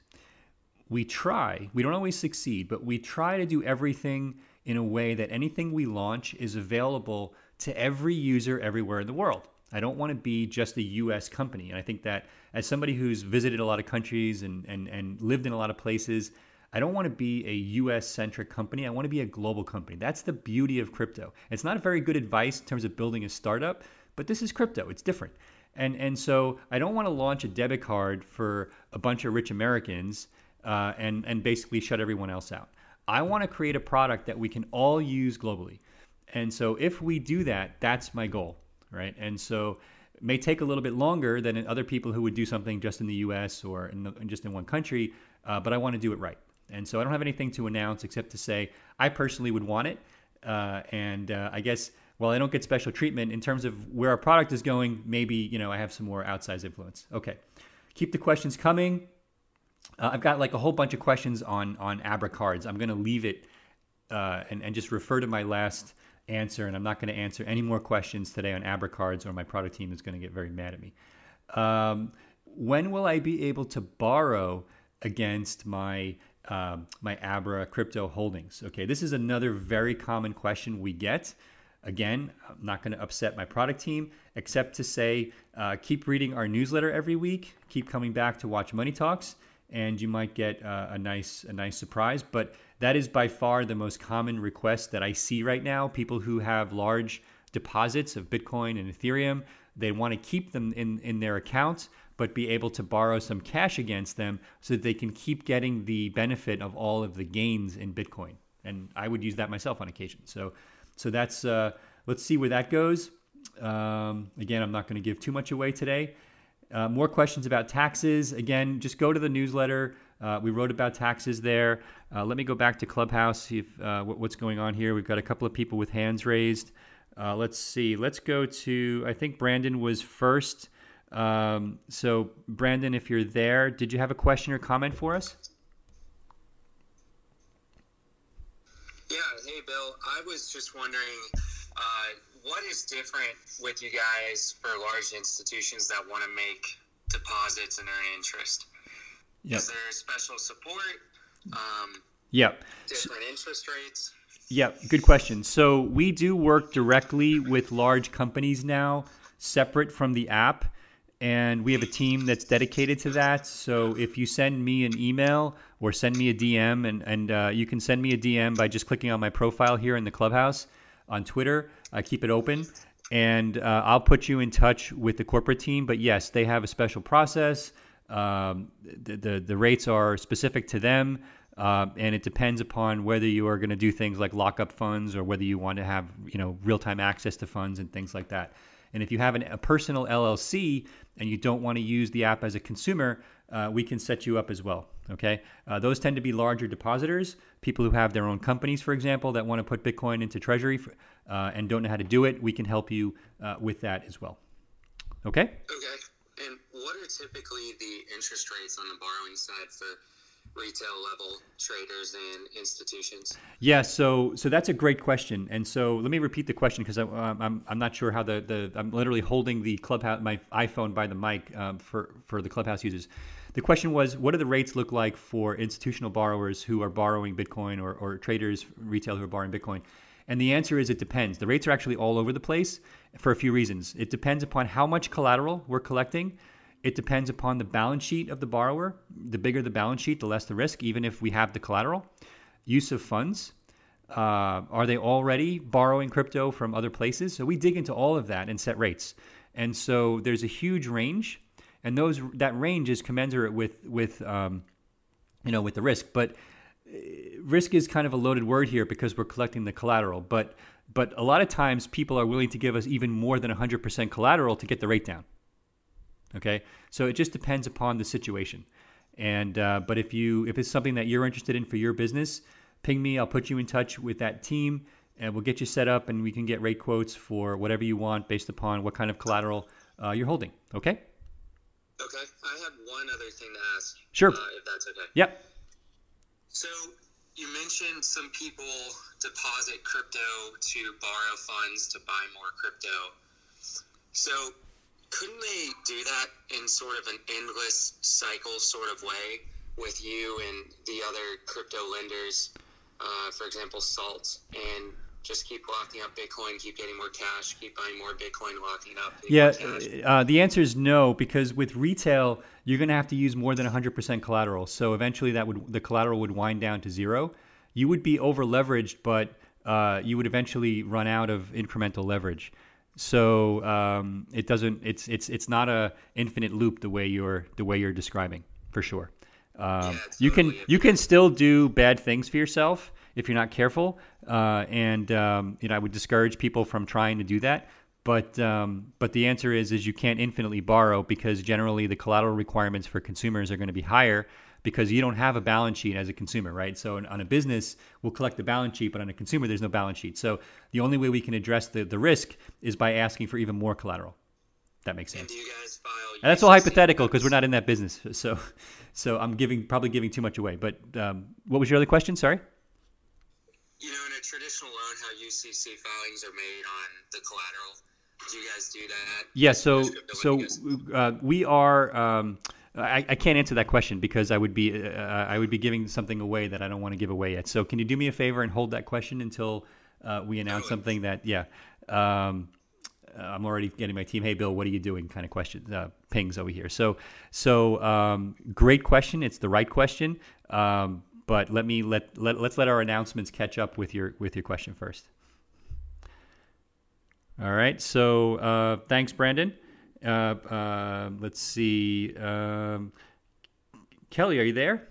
[SPEAKER 1] We try, we don't always succeed, but we try to do everything in a way that anything we launch is available to every user everywhere in the world. I don't want to be just a U S company. And I think that as somebody who's visited a lot of countries and, and, and lived in a lot of places, I don't want to be a U S-centric company. I want to be a global company. That's the beauty of crypto. It's not very good advice in terms of building a startup, but this is crypto. It's different. And, and so I don't want to launch a debit card for a bunch of rich Americans Uh, and, and basically shut everyone else out. I want to create a product that we can all use globally. And so if we do that, that's my goal, right? And so it may take a little bit longer than other people who would do something just in the U S or in the, just in one country, uh, but I want to do it right. And so I don't have anything to announce except to say I personally would want it. Uh, and uh, I guess, while I don't get special treatment in terms of where our product is going, maybe, you know, I have some more outsized influence. Okay. Keep the questions coming. Uh, I've got like a whole bunch of questions on on Abra cards. I'm going to leave it uh, and, and just refer to my last answer, and I'm not going to answer any more questions today on Abra cards, or my product team is going to get very mad at me. Um, when will I be able to borrow against my um, my Abra crypto holdings? Okay, this is another very common question we get. Again, I'm not going to upset my product team, except to say uh, keep reading our newsletter every week. Keep coming back to watch Money Talks, and you might get uh, a nice a nice surprise. But that is by far the most common request that I see right now. People who have large deposits of Bitcoin and Ethereum, they want to keep them in, in their accounts, but be able to borrow some cash against them so that they can keep getting the benefit of all of the gains in Bitcoin. And I would use that myself on occasion. So so that's, uh, let's see where that goes. Um, again, I'm not going to give too much away today. Uh, more questions about taxes. Again, just go to the newsletter. Uh, we wrote about taxes there. Uh, let me go back to Clubhouse, see if, uh, what, what's going on here. We've got a couple of people with hands raised. Uh, let's see. Let's go to, I think Brandon was first. Um, so, Brandon, if you're there, did you have a question or comment for us?
[SPEAKER 4] Yeah. Hey, Bill. I was just wondering, uh, what is different with you guys for large institutions that want to make deposits and earn interest? Yep. Is there special support? Um,
[SPEAKER 1] yep.
[SPEAKER 4] Different interest rates?
[SPEAKER 1] Yeah, good question. So we do work directly with large companies now, separate from the app, and we have a team that's dedicated to that. So if you send me an email or send me a D M, and, and uh, you can send me a D M by just clicking on my profile here in the Clubhouse on Twitter. I keep it open, and uh, I'll put you in touch with the corporate team. But yes, they have a special process. Um, the, the, the rates are specific to them. Uh, and it depends upon whether you are going to do things like lock up funds or whether you want to have, you know, real-time access to funds and things like that. And if you have an, a personal L L C and you don't want to use the app as a consumer, uh, we can set you up as well. Okay, uh, those tend to be larger depositors, people who have their own companies, for example, that want to put Bitcoin into Treasury uh, and don't know how to do it. We can help you uh, with that as well. Okay.
[SPEAKER 4] Okay. And what are typically the interest rates on the borrowing side for retail level traders and institutions?
[SPEAKER 1] Yeah, so so that's a great question, and so let me repeat the question because um, I'm I'm not sure how the, the I'm literally holding the Clubhouse my iPhone by the mic um, for for the Clubhouse users. The question was, what do the rates look like for institutional borrowers who are borrowing Bitcoin or or traders retail who are borrowing Bitcoin? And the answer is it depends. The rates are actually all over the place for a few reasons. It depends upon how much collateral we're collecting. It depends upon the balance sheet of the borrower. The bigger the balance sheet, the less the risk, even if we have the collateral. Use of funds. Uh, are they already borrowing crypto from other places? So we dig into all of that and set rates. And so there's a huge range, and those that range is commensurate with with um, you know with the risk. But risk is kind of a loaded word here because we're collecting the collateral. But but a lot of times people are willing to give us even more than one hundred percent collateral to get the rate down. Okay, so it just depends upon the situation, and uh, but if you if it's something that you're interested in for your business, ping me. I'll put you in touch with that team, and we'll get you set up, and we can get rate quotes for whatever you want based upon what kind of collateral uh, you're holding. Okay.
[SPEAKER 4] Okay. I have one other thing to ask.
[SPEAKER 1] Sure.
[SPEAKER 4] Uh, if that's okay.
[SPEAKER 1] Yep.
[SPEAKER 4] So you mentioned some people deposit crypto to borrow funds to buy more crypto. So couldn't they do that in sort of an endless cycle sort of way with you and the other crypto lenders, uh, for example, Salt, and just keep locking up Bitcoin, keep getting more cash, keep buying more Bitcoin, locking up?
[SPEAKER 1] Yeah, uh, the answer is no, because with retail, you're going to have to use more than one hundred percent collateral. So eventually that would the collateral would wind down to zero. You would be over leveraged, but uh, you would eventually run out of incremental leverage. So um, it doesn't. It's it's it's not a infinite loop the way you're the way you're describing, for sure. Um, yeah, totally. You can you can still do bad things for yourself if you're not careful, uh, and um, you know I would discourage people from trying to do that. But um, but the answer is is you can't infinitely borrow because generally the collateral requirements for consumers are going to be higher because you don't have a balance sheet as a consumer, right? So on a business, we'll collect the balance sheet, but on a consumer, there's no balance sheet. So the only way we can address the, the risk is by asking for even more collateral. That makes sense.
[SPEAKER 4] And do you guys file
[SPEAKER 1] and that's all hypothetical because we're not in that business. So so I'm giving probably giving too much away. But um, what was your other question? Sorry?
[SPEAKER 4] You know, in a traditional loan, how U C C filings are made on the collateral. Do you guys do that?
[SPEAKER 1] Yeah, so so uh, we are um, – I, I can't answer that question because I would be uh, I would be giving something away that I don't want to give away yet. So can you do me a favor and hold that question until uh, we announce something that yeah um, I'm already getting my team. Hey Bill, what are you doing? Kind of question uh, pings over here. So so um, great question. It's the right question. Um, but let me let, let let's let our announcements catch up with your with your question first. All right. So uh, thanks, Brandon. Uh, uh, let's see. Um, Kelly, are you there?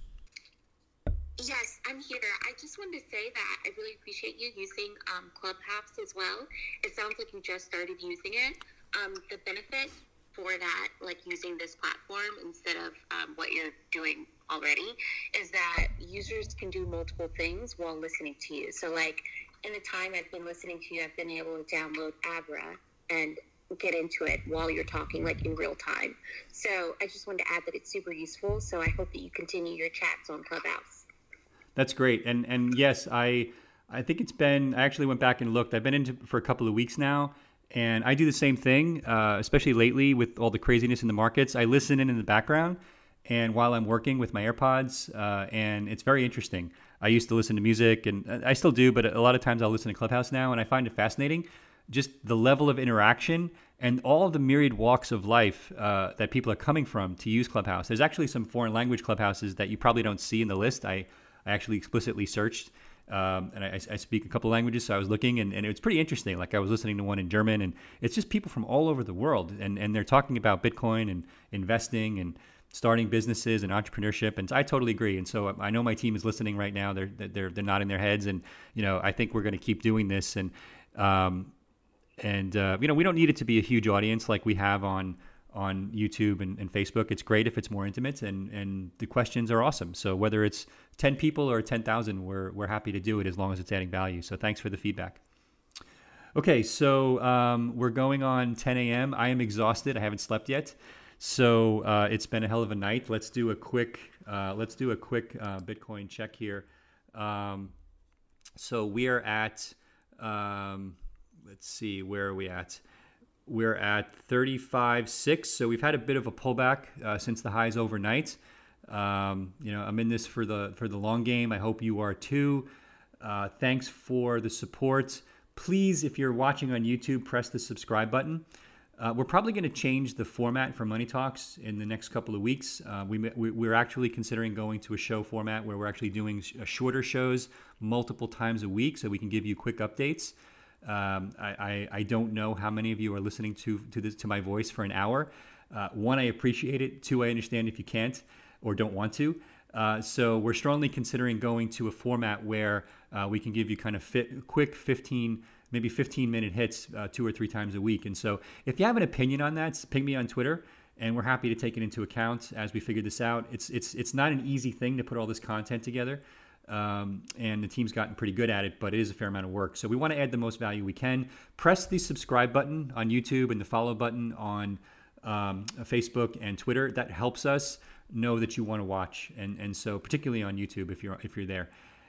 [SPEAKER 5] Yes, I'm here. I just wanted to say that I really appreciate you using um, Clubhouse as well. It sounds like you just started using it. Um, the benefit for that, like using this platform instead of um, what you're doing already, is that users can do multiple things while listening to you. So, like, in the time I've been listening to you, I've been able to download Abra and get into it while you're talking, like in real time. So I just wanted to add that it's super useful. So I hope that you continue your chats on Clubhouse.
[SPEAKER 1] That's great. And and yes, I I think it's been, I actually went back and looked. I've been into for a couple of weeks now, and I do the same thing, uh, especially lately with all the craziness in the markets. I listen in in the background, and while I'm working with my AirPods, uh, and it's very interesting. I used to listen to music, and I still do, but a lot of times I'll listen to Clubhouse now, and I find it fascinating, just the level of interaction and all of the myriad walks of life uh, that people are coming from to use Clubhouse. There's actually some foreign language Clubhouses that you probably don't see in the list. I, I actually explicitly searched, um, and I, I speak a couple languages, so I was looking, and, and it was pretty interesting. Like I was listening to one in German, and it's just people from all over the world, and, and they're talking about Bitcoin and investing and starting businesses and entrepreneurship, and I totally agree. And so I know my team is listening right now. They're they're they're nodding their heads, and you know I think we're going to keep doing this. And um, and uh, you know we don't need it to be a huge audience like we have on on YouTube and, and Facebook. It's great if it's more intimate, and and the questions are awesome. So whether it's ten people or ten thousand, we're we're happy to do it as long as it's adding value. So thanks for the feedback. Okay, so um, we're going on ten a.m. I am exhausted. I haven't slept yet. So uh, it's been a hell of a night. Let's do a quick uh, let's do a quick uh, Bitcoin check here. Um, so we are at um, let's see, where are we at? We're at thirty-five point six. So we've had a bit of a pullback uh, since the highs overnight. Um, you know, I'm in this for the for the long game. I hope you are too. Uh, thanks for the support. Please, if you're watching on YouTube, press the subscribe button. Uh, we're probably going to change the format for Money Talks in the next couple of weeks. Uh, we, we, we're actually considering going to a show format where we're actually doing sh- shorter shows multiple times a week so we can give you quick updates. Um, I, I, I don't know how many of you are listening to to, this, to my voice for an hour. Uh, one, I appreciate it. Two, I understand if you can't or don't want to. Uh, so we're strongly considering going to a format where uh, we can give you kind of fit, quick fifteen maybe fifteen minute hits uh, two or three times a week. And so if you have an opinion on that, ping me on Twitter, and we're happy to take it into account as we figure this out. It's it's it's not an easy thing to put all this content together, um, and the team's gotten pretty good at it, but it is a fair amount of work. So we want to add the most value we can. Press the subscribe button on YouTube and the follow button on um, Facebook and Twitter. That helps us know that you want to watch, and and so particularly on YouTube if you're if you're there.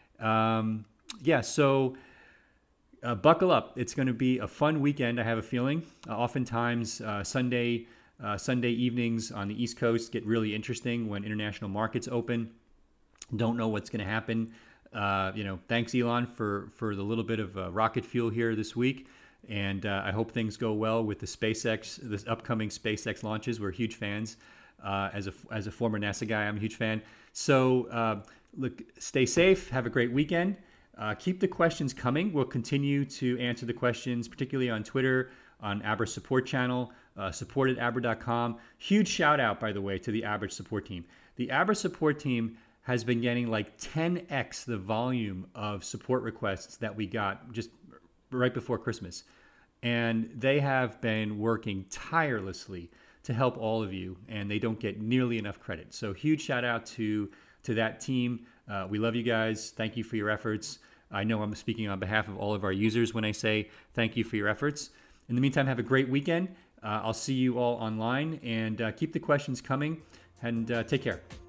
[SPEAKER 1] Um, yeah, so. Uh, buckle up. It's going to be a fun weekend, I have a feeling. Uh, oftentimes, uh, Sunday uh, Sunday evenings on the East Coast get really interesting when international markets open. Don't know what's going to happen. Uh, you know, thanks, Elon, for, for the little bit of uh, rocket fuel here this week. And uh, I hope things go well with the SpaceX, this upcoming SpaceX launches. We're huge fans. Uh, as a as a former NASA guy, I'm a huge fan. So, uh, look, stay safe. Have a great weekend. Uh, keep the questions coming. We'll continue to answer the questions, particularly on Twitter, on Abra support channel, uh, support at abra dot com. Huge shout out, by the way, to the Abra support team. The Abra support team has been getting like ten x the volume of support requests that we got just right before Christmas. And they have been working tirelessly to help all of you, and they don't get nearly enough credit. So huge shout out to, to that team. Uh, we love you guys. Thank you for your efforts. I know I'm speaking on behalf of all of our users when I say thank you for your efforts. In the meantime, have a great weekend. Uh, I'll see you all online, and uh, keep the questions coming, and uh, take care.